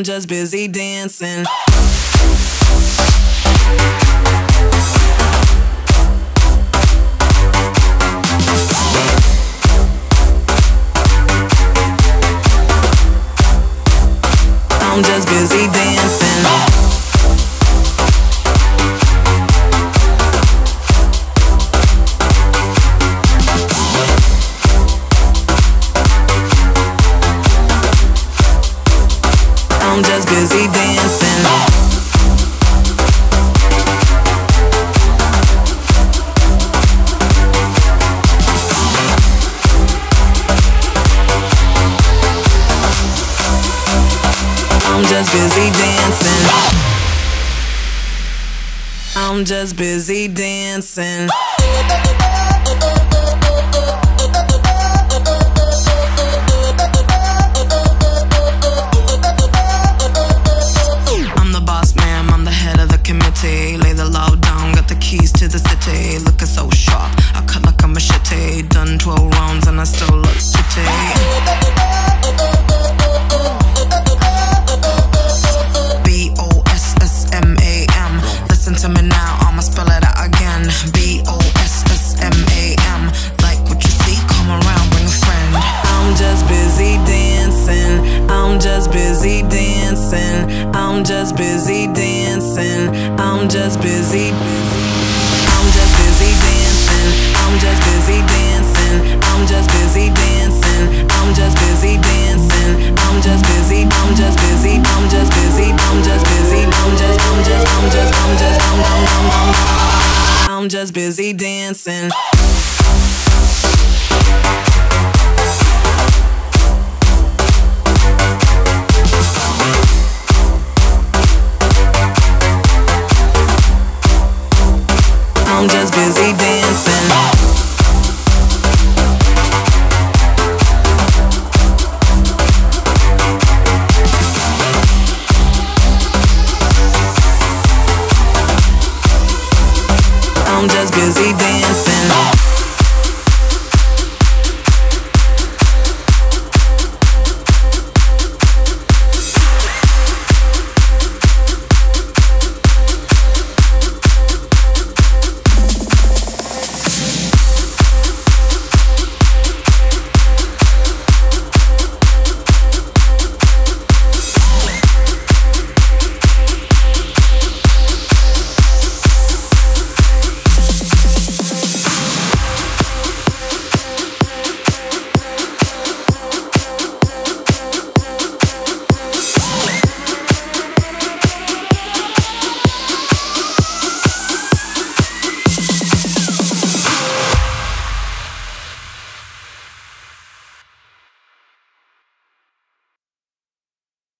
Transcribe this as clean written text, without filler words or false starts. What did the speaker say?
I'm just busy dancing. I'm just busy dancing. I'm just busy dancing. I'm just busy dancing. I'm just busy dancing. I'm the boss man, I'm the head of the committee. Lay the law down, got the keys to the city. Looking so sharp, I cut like a machete. Done 12 rounds and I still look pretty. B-O-S-S-M-A-M. Listen to me now, I'ma spell it out again. B-O-S-S-M-A-M. Like what you see, come around, bring a friend. I'm just busy dancing. I'm just busy dancing. I'm just busy dancing. I'm just busy. I'm just busy dancing. I'm just busy dancing. I'm just busy dancing. I'm just busy dancing. I'm just busy. I'm just busy. I'm just busy. I'm just busy. I'm just busy dancing.